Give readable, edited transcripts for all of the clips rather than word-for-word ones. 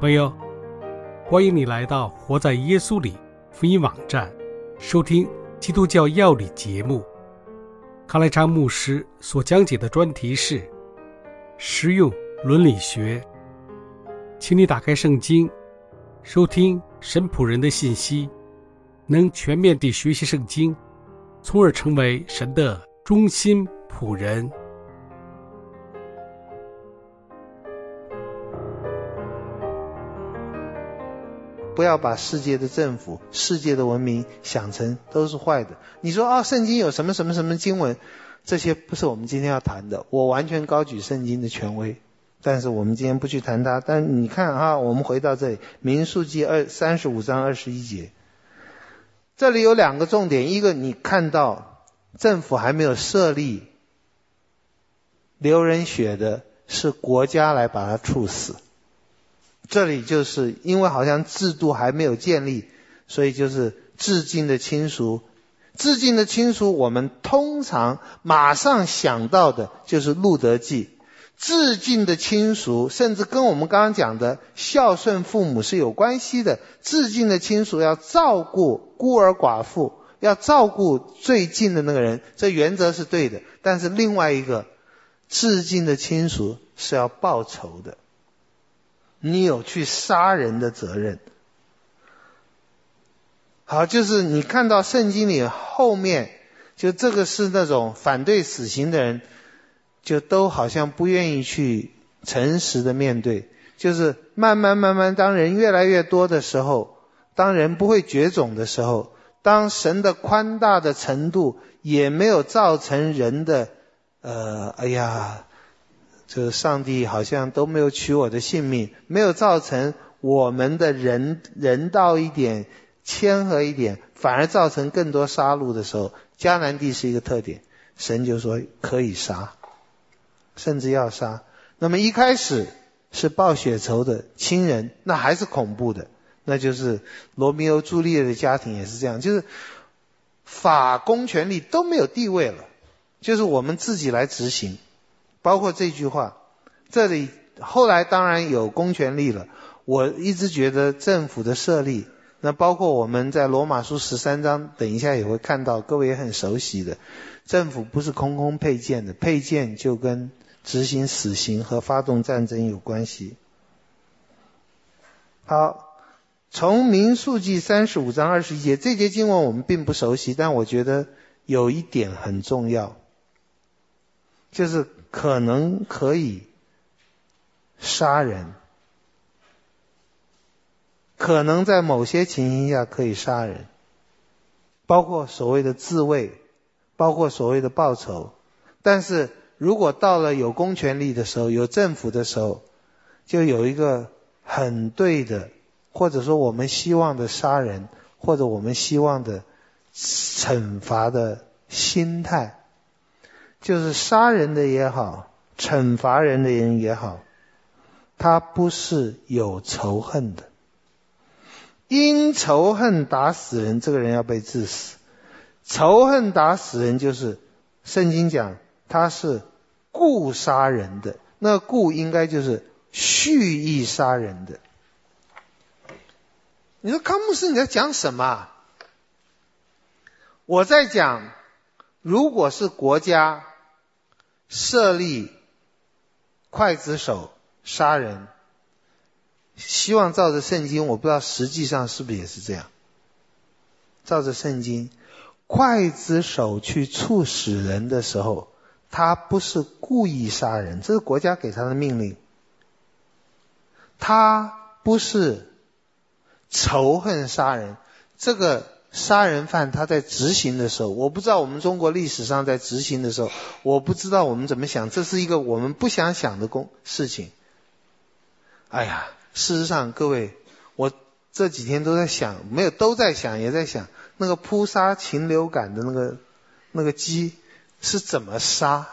朋友，欢迎你来到活在耶稣里福音网站，收听基督教要理节目。康来昌牧师所讲解的专题是实用伦理学。请你打开圣经，收听神仆人的信息，能全面地学习圣经，从而成为神的忠心仆人。 不要把世界的政府、世界的文明想成都是坏的。你说圣经有什么什么什么经文，这些不是我们今天要谈的。我完全高举圣经的权威，但是我们今天不去谈它。但你看我们回到这里，民数记35章21节，这里有两个重点。一个，你看到政府还没有设立，流人血的是国家来把它处死。这里就是因为好像制度还没有建立，所以就是至近的亲属。至近的亲属我们通常马上想到的就是路德记。至近的亲属甚至跟我们刚刚讲的孝顺父母是有关系的。至近的亲属要照顾孤儿寡妇，要照顾最近的那个人，这原则是对的。但是另外一个，至近的亲属是要报仇的，你有去杀人的责任。好，就是你看到圣经里后面，就这个是那种反对死刑的人，就都好像不愿意去诚实的面对。就是慢慢当人越来越多的时候，当人不会绝种的时候，当神的宽大的程度也没有造成人的这个上帝好像都没有取我的性命，没有造成我们的人道一点，谦和一点，反而造成更多杀戮的时候，迦南地是一个特点。神就说可以杀，甚至要杀。那么一开始是报血仇的亲人，那还是恐怖的，那就是罗密欧朱丽叶的家庭也是这样，就是法公权力都没有地位了，就是我们自己来执行。包括这句话，这里后来当然有公权力了。我一直觉得政府的设立，那包括我们在罗马书13章等一下也会看到，各位也很熟悉的，政府不是空空配件的，配件就跟执行死刑和发动战争有关系。好，从民数记35章21节，这节经文我们并不熟悉，但我觉得有一点很重要，就是可能可以杀人，可能在某些情形下可以杀人，包括所谓的自卫，包括所谓的报仇。但是如果到了有公权力的时候，有政府的时候，就有一个很对的，或者说我们希望的杀人，或者我们希望的惩罚的心态，就是杀人的也好，惩罚人的人也好，他不是有仇恨的。因仇恨打死人，这个人要被治死。仇恨打死人就是圣经讲他是故杀人的，那故应该就是蓄意杀人的。你说康牧师你在讲什么？我在讲，如果是国家设立刽子手杀人，希望照着圣经，我不知道实际上是不是也是这样。照着圣经，刽子手去处死人的时候，他不是故意杀人，这是国家给他的命令。他不是仇恨杀人，这个杀人犯他在执行的时候，我不知道我们中国历史上在执行的时候，我不知道我们怎么想，这是一个我们不想想的事情。事实上各位，我这几天都在想，没有都在想，也在想那个扑杀禽流感的那个鸡是怎么杀。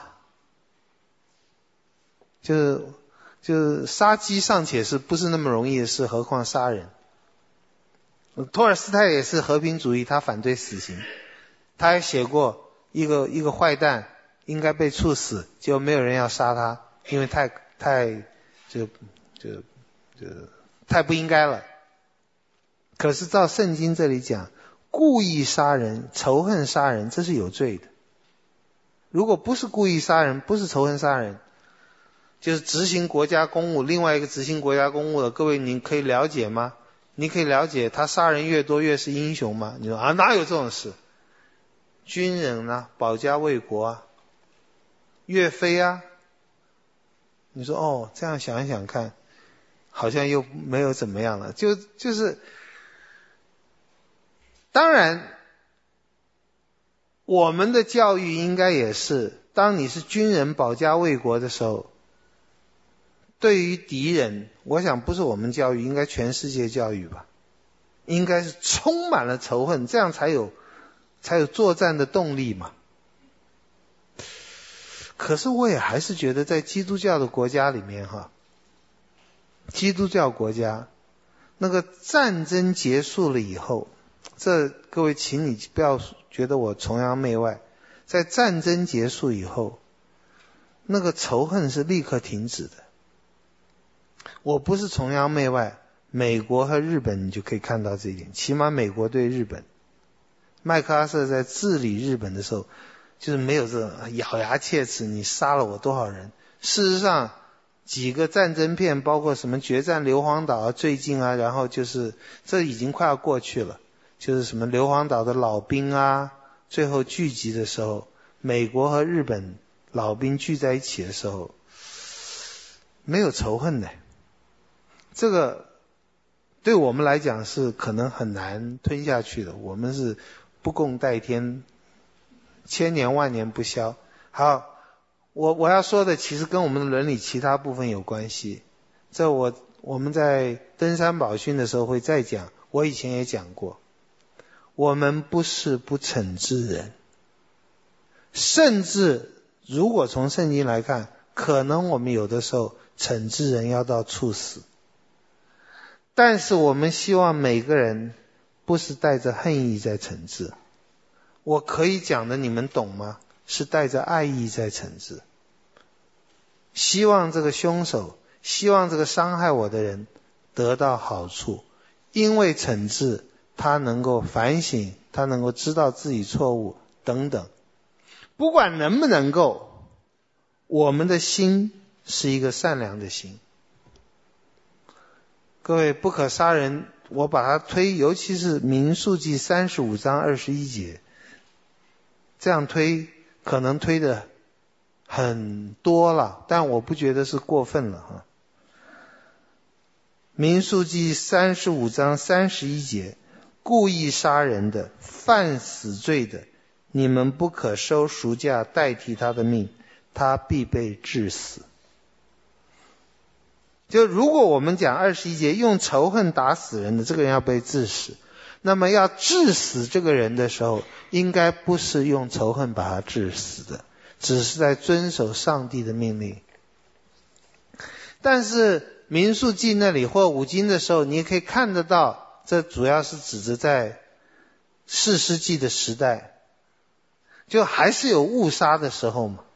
就是杀鸡尚且是不是那么容易的事，何况杀人。托尔斯泰也是和平主义，他反对死刑，他还写过一个坏蛋应该被处死，结果没有人要杀他，因为太太不应该了。可是照圣经这里讲，故意杀人、仇恨杀人，这是有罪的。如果不是故意杀人，不是仇恨杀人，就是执行国家公务，另外一个执行国家公务的，各位您可以了解吗？你可以了解他杀人越多越是英雄吗？你说啊，哪有这种事？军人啊，保家卫国啊，岳飞啊，你说哦，这样想一想看，好像又没有怎么样了，就是当然我们的教育应该也是，当你是军人保家卫国的时候，对于敌人，我想不是我们教育，应该全世界教育吧，应该是充满了仇恨，这样才有作战的动力嘛。可是我也还是觉得在基督教的国家里面基督教国家那个战争结束了以后，这各位请你不要觉得我崇洋媚外，在战争结束以后，那个仇恨是立刻停止的。我不是崇洋媚外，美国和日本你就可以看到这一点，起码美国对日本，麦克阿瑟在治理日本的时候就是没有这种咬牙切齿，你杀了我多少人。事实上几个战争片，包括什么决战硫磺岛啊，最近啊，然后就是这已经快要过去了，就是什么硫磺岛的老兵啊，最后聚集的时候，美国和日本老兵聚在一起的时候，没有仇恨的。这个对我们来讲是可能很难吞下去的，我们是不共戴天，千年万年不消。好，我要说的其实跟我们的伦理其他部分有关系，这我们在登山宝训的时候会再讲，我以前也讲过，我们不是不惩治人，甚至如果从圣经来看，可能我们有的时候惩治人要到处死，但是我们希望每个人不是带着恨意在惩治。我可以讲的你们懂吗？是带着爱意在惩治，希望这个凶手，希望这个伤害我的人得到好处，因为惩治他能够反省，他能够知道自己错误等等。不管能不能够，我们的心是一个善良的心。各位，不可杀人，我把它推，尤其是民数记35章21节，这样推可能推的很多了，但我不觉得是过分了民数记35章31节，故意杀人的，犯死罪的，你们不可收赎价代替他的命，他必被治死。就如果我们讲21节用仇恨打死人的，这个人要被治死，那么要治死这个人的时候，应该不是用仇恨把他治死的，只是在遵守上帝的命令。但是民数记那里或五经的时候，你也可以看得到，这主要是指着在士师记的时代，就还是有误杀的时候嘛。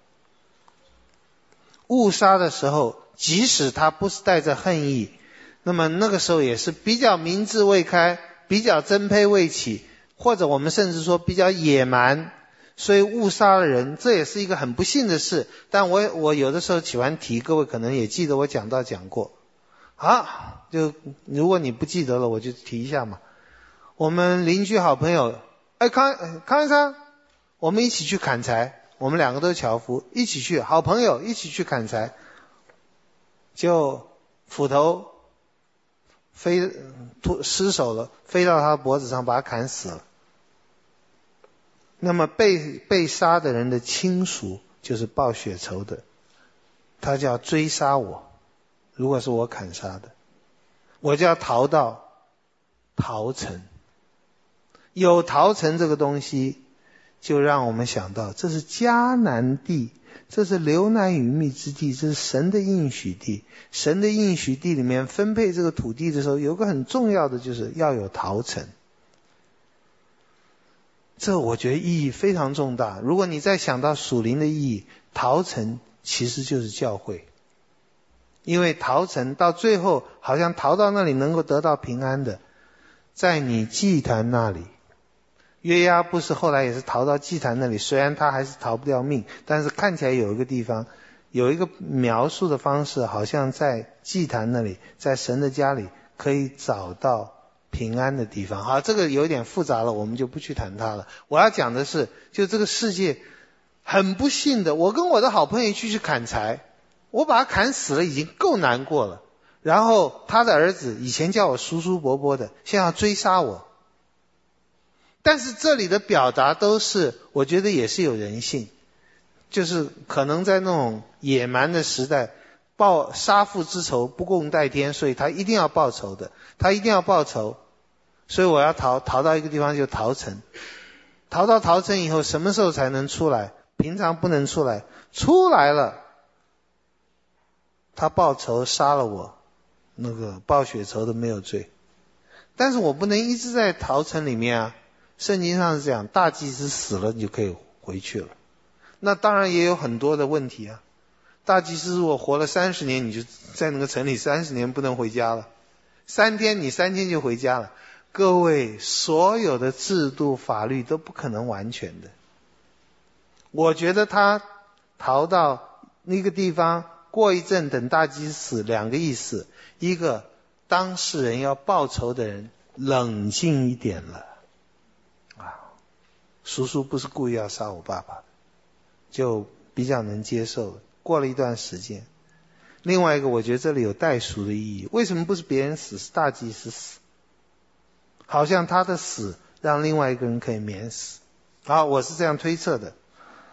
误杀的时候，即使他不是带着恨意，那么那个时候也是比较民智未开，比较真胚未起，或者我们甚至说比较野蛮，所以误杀了人，这也是一个很不幸的事。但我有的时候喜欢提，各位可能也记得我讲过。好，就如果你不记得了，我就提一下嘛。我们邻居好朋友，康医生，我们一起去砍柴，我们两个都是樵夫，一起去，好朋友一起去砍柴，就斧头失手了，飞到他脖子上，把他砍死了。那么被杀的人的亲属就是报血仇的，他就要追杀我，如果是我砍杀的，我就要逃到逃城。有逃城这个东西，就让我们想到这是迦南地，这是流奶与蜜之地，这是神的应许地。神的应许地里面分配这个土地的时候，有个很重要的就是要有逃城，这我觉得意义非常重大。如果你再想到属灵的意义，逃城其实就是教会。 因为逃城到最后好像逃到那里能够得到平安的，在你祭坛那里。约押不是后来也是逃到祭坛那里，虽然他还是逃不掉命，但是看起来有一个地方，有一个描述的方式，好像在祭坛那里，在神的家里可以找到平安的地方。好，这个有点复杂了，我们就不去谈它了。我要讲的是，就这个世界很不幸的，我跟我的好朋友去砍柴，我把他砍死了已经够难过了，然后他的儿子以前叫我叔叔伯伯的，现在要追杀我。但是这里的表达都是，我觉得也是有人性，就是可能在那种野蛮的时代，杀父之仇不共戴天，所以他一定要报仇的，他一定要报仇，所以我要逃到一个地方就逃城，逃到逃城以后什么时候才能出来？平常不能出来，出来了他报仇杀了我，那个报血仇的没有罪，但是我不能一直在逃城里面啊。圣经上是这样，大祭司死了你就可以回去了。那当然也有很多的问题啊。大祭司如果活了30年，你就在那个城里30年不能回家了。3天你3天就回家了。各位，所有的制度法律都不可能完全的。我觉得他逃到那个地方，过一阵等大祭司死，2个意思。一个，当事人要报仇的人冷静一点了。叔叔不是故意要杀我爸爸的，就比较能接受。过了一段时间，另外一个我觉得这里有代赎的意义。为什么不是别人死，是大祭司死？好像他的死让另外一个人可以免死。好，我是这样推测的。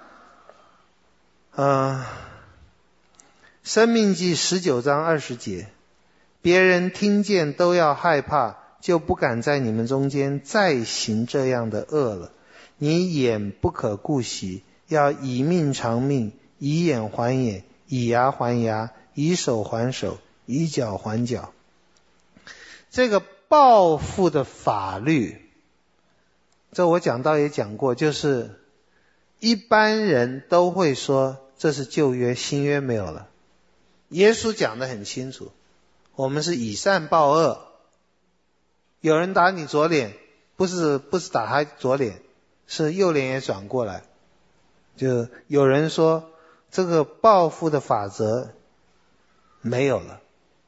申命记19章20节，别人听见都要害怕，就不敢在你们中间再行这样的恶了。你眼不可顾惜，要以命偿命，以眼还眼，以牙还牙，以手还手，以脚还脚。这个报复的法律，这我讲到也讲过，就是一般人都会说这是旧约，新约没有了。耶稣讲得很清楚，我们是以善报恶。有人打你左脸，不是打他左脸，是右脸也转过来。就有人说这个报复的法则没有了，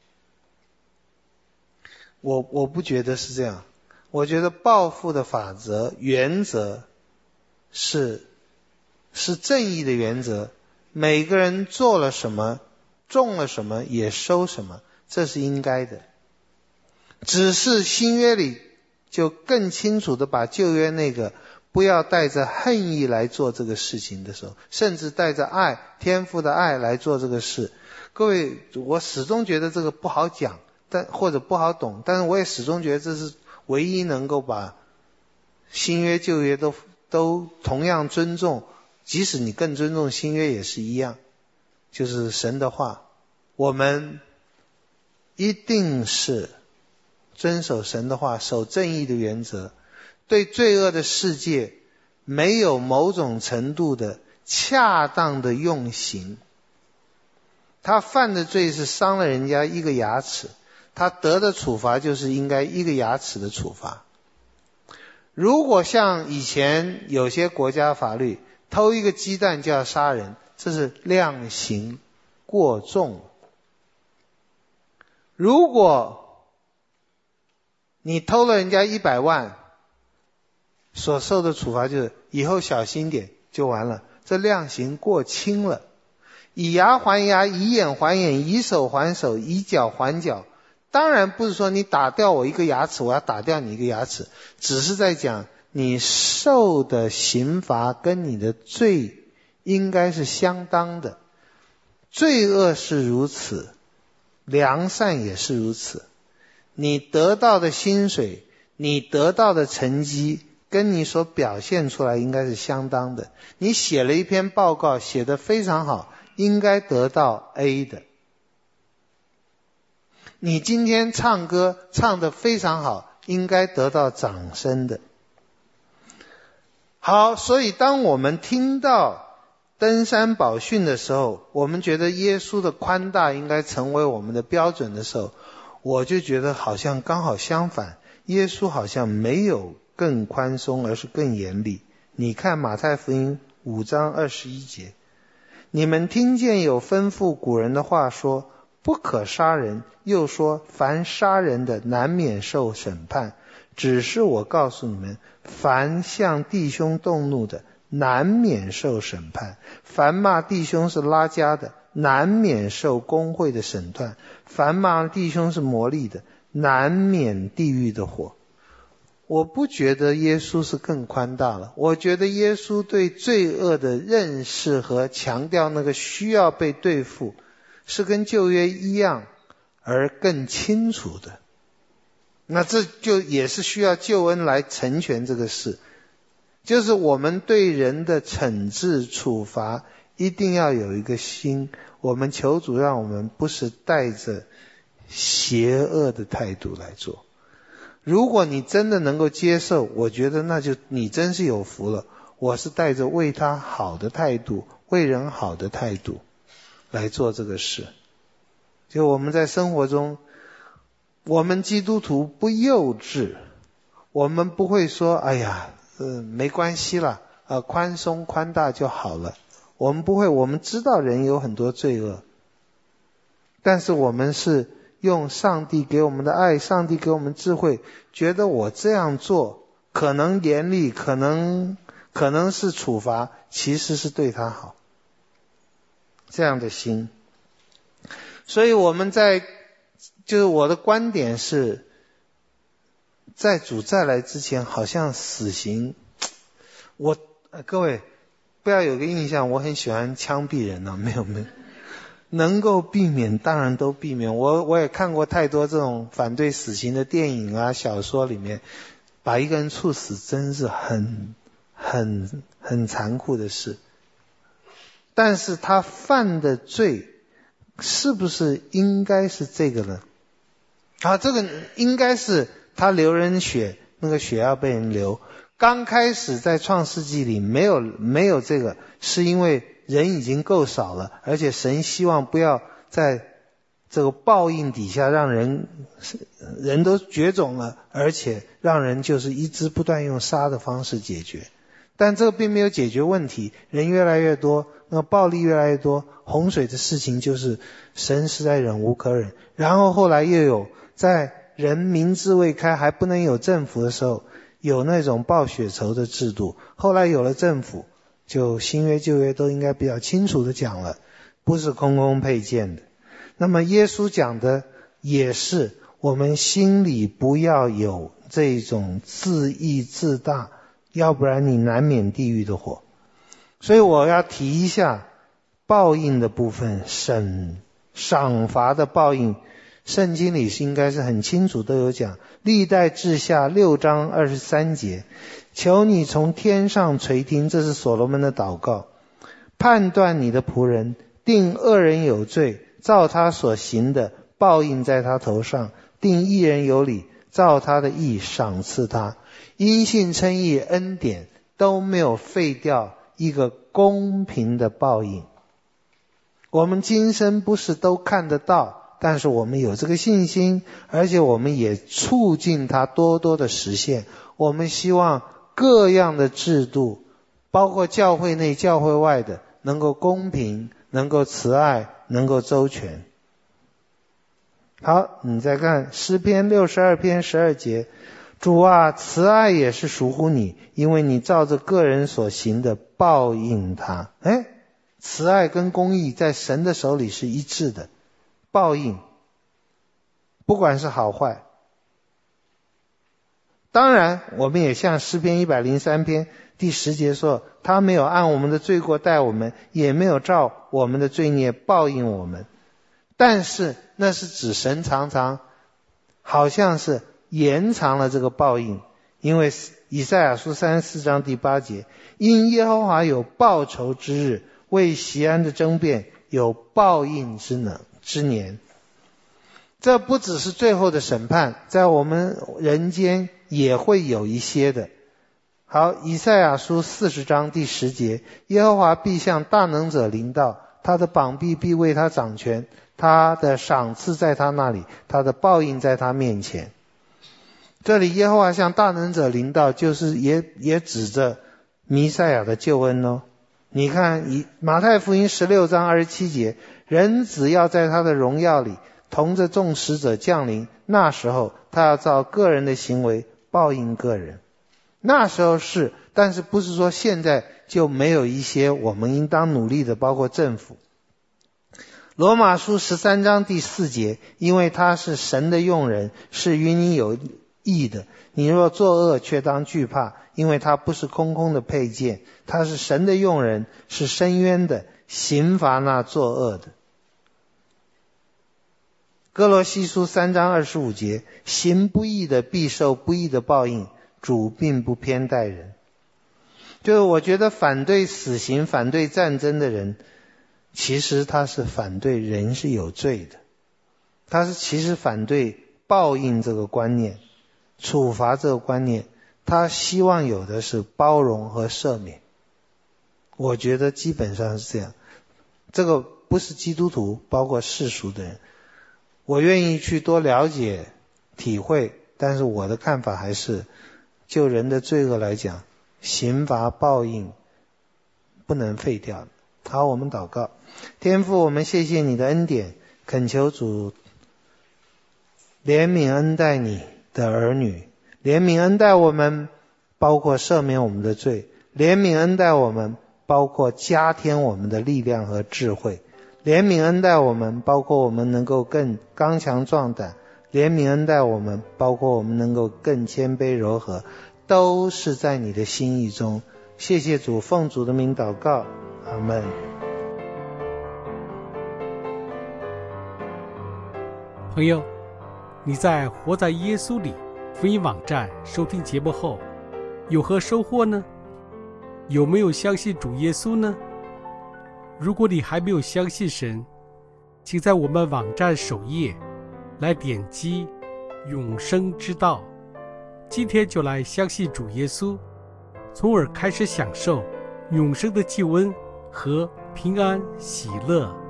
我不觉得是这样。我觉得报复的法则原则是正义的原则，每个人做了什么种了什么也收什么，这是应该的。只是新约里就更清楚的把旧约那个不要带着恨意来做这个事情的时候，甚至带着爱，天父的爱来做这个事。各位，我始终觉得这个不好讲，或者不好懂，但是我也始终觉得这是唯一能够把新约旧约都同样尊重，即使你更尊重新约也是一样，就是神的话。我们一定是遵守神的话，守正义的原则，对罪恶的世界没有某种程度的恰当的用刑。他犯的罪是伤了人家一个牙齿，他得的处罚就是应该一个牙齿的处罚。如果像以前有些国家法律，偷一个鸡蛋就要杀人，这是量刑过重。如果你偷了人家100万，所受的处罚就是以后小心点就完了，这量刑过轻了。以牙还牙，以眼还眼，以手还手，以脚还脚。当然不是说你打掉我一个牙齿，我要打掉你一个牙齿，只是在讲你受的刑罚跟你的罪应该是相当的。罪恶是如此，良善也是如此。你得到的薪水，你得到的成绩跟你所表现出来应该是相当的。你写了一篇报告写得非常好，应该得到 A 的。你今天唱歌唱得非常好，应该得到掌声的。好，所以当我们听到登山宝训的时候，我们觉得耶稣的宽大应该成为我们的标准的时候，我就觉得好像刚好相反，耶稣好像没有更宽松，而是更严厉。你看马太福音5章21节，你们听见有吩咐古人的话说，不可杀人，又说凡杀人的难免受审判。只是我告诉你们，凡向弟兄动怒的难免受审判，凡骂弟兄是拉加的难免受公会的审判，凡骂弟兄是魔力的难免地狱的火。我不觉得耶稣是更宽大了，我觉得耶稣对罪恶的认识和强调那个需要被对付是跟旧约一样而更清楚的。那这就也是需要救恩来成全这个事，就是我们对人的惩治处罚一定要有一个心，我们求主让我们不是带着邪恶的态度来做。如果你真的能够接受，我觉得那就你真是有福了。我是带着为他好的态度，为人好的态度来做这个事。就我们在生活中，我们基督徒不幼稚，我们不会说哎呀没关系啦，宽松宽大就好了。我们不会，我们知道人有很多罪恶，但是我们是用上帝给我们的爱，上帝给我们智慧，觉得我这样做可能严厉，可能是处罚，其实是对他好，这样的心。所以我们就是我的观点是，在主再来之前，好像死刑，各位不要有个印象我很喜欢枪毙人啊，没有，能够避免当然都避免。我也看过太多这种反对死刑的电影啊小说里面，把一个人处死真是很残酷的事。但是他犯的罪是不是应该是这个呢？这个应该是他流人血，那个血要被人流。刚开始在创世纪里没有这个，是因为人已经够少了，而且神希望不要在这个报应底下让人都绝种了，而且让人就是一直不断用杀的方式解决。但这个并没有解决问题，人越来越多，那个暴力越来越多，洪水的事情就是神实在忍无可忍。然后后来又有在人民智未开还不能有政府的时候，有那种报血仇的制度。后来有了政府，就新约旧约都应该比较清楚的讲了，不是空空配件的。那么耶稣讲的也是，我们心里不要有这种自义自大，要不然你难免地狱的火。所以我要提一下报应的部分，赏罚的报应，圣经里是应该是很清楚都有讲。历代志下6章23节，求你从天上垂听，这是所罗门的祷告，判断你的仆人，定恶人有罪，照他所行的报应在他头上，定义人有理，照他的义赏赐他。因信称义恩典都没有废掉一个公平的报应。我们今生不是都看得到，但是我们有这个信心，而且我们也促进它多多的实现。我们希望各样的制度，包括教会内教会外的，能够公平，能够慈爱，能够周全。好，你再看诗篇62篇12节，主啊，慈爱也是属乎你，因为你照着个人所行的报应他。慈爱跟公义在神的手里是一致的，报应不管是好坏。当然我们也像诗篇103篇第10节说，他没有按我们的罪过待我们，也没有照我们的罪孽报应我们。但是那是指神常常好像是延长了这个报应，因为以赛亚书34章第8节，因耶和华有报仇之日，为锡安的争辩有报应之年。这不只是最后的审判，在我们人间也会有一些的。 好，以赛亚书40章第10节，耶和华必向大能者临到，他的膀臂必为他掌权，他的赏赐在他那里，他的报应在他面前。这里耶和华向大能者临到，就是也指着弥赛亚的救恩哦。你看马太福音16章27节，人子要在他的荣耀里同着众使者降临，那时候他要照个人的行为报应个人。那时候是，但是不是说现在就没有一些我们应当努力的，包括政府。罗马书13章第4节，因为他是神的用人，是与你有益的，你若作恶却当惧怕，因为他不是空空的佩剑，他是神的用人，是伸冤的，刑罚那作恶的。哥罗西书3章25节，行不义的必受不义的报应，主并不偏待人。就是我觉得反对死刑、反对战争的人，其实他是反对人是有罪的，他是其实反对报应这个观念、处罚这个观念，他希望有的是包容和赦免。我觉得基本上是这样。这个不是基督徒，包括世俗的人，我愿意去多了解、体会，但是我的看法还是，就人的罪恶来讲，刑罚报应不能废掉。好，我们祷告。天父，我们谢谢你的恩典，恳求主怜悯恩待你的儿女，怜悯恩待我们，包括赦免我们的罪，怜悯恩待我们，包括加添我们的力量和智慧，怜悯恩待我们，包括我们能够更刚强壮胆，怜悯恩待我们，包括我们能够更谦卑柔和，都是在你的心意中。谢谢主，奉主的名祷告，阿们。 朋友，你在活在耶稣里福音网站收听节目后有何收获呢？有没有相信主耶稣呢？如果你还没有相信神，请在我们网站首页来点击永生之道，今天就来相信主耶稣，从而开始享受永生的救恩和平安喜乐。